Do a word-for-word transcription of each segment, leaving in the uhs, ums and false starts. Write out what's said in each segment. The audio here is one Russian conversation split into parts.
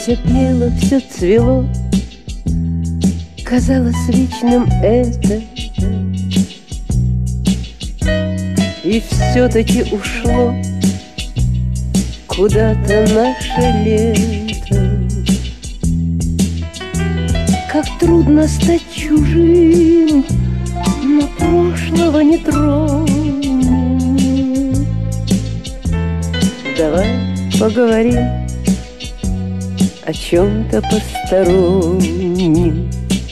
Все пело, все цвело, казалось вечным это, и все-таки ушло куда-то наше лето. Как трудно стать чужим, но прошлого не тронем. Давай поговорим о чем-то постороннем.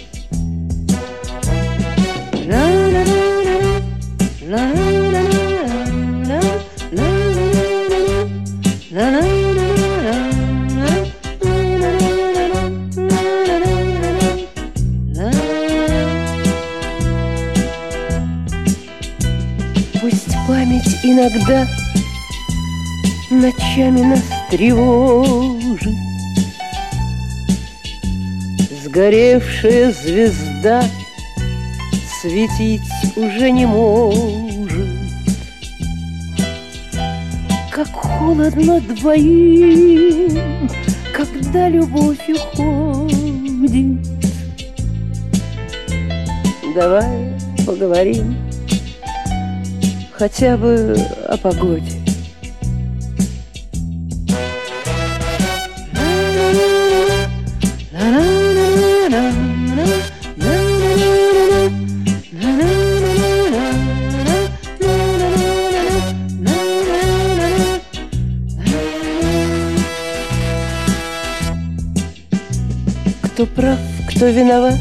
Пусть память иногда ночами нас тревожит, сгоревшая звезда светить уже не может. Как холодно двоим, когда любовь уходит. Давай поговорим хотя бы о погоде. Кто прав, кто виноват?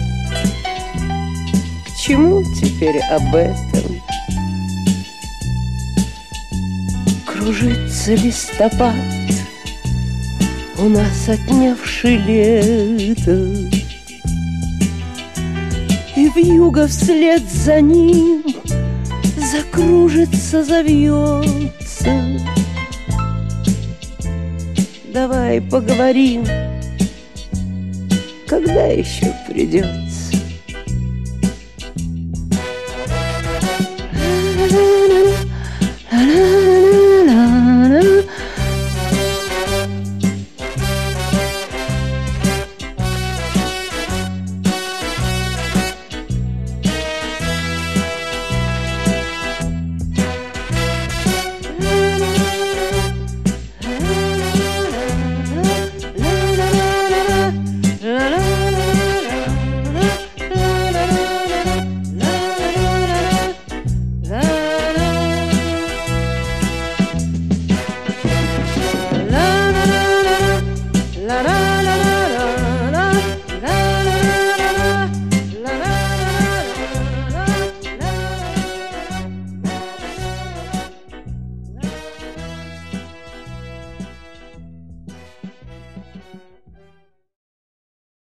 К чему теперь об этом? Кружится листопад, у нас отнявший лето, и вьюга вслед за ним закружится, завьется. Давай поговорим, когда еще придет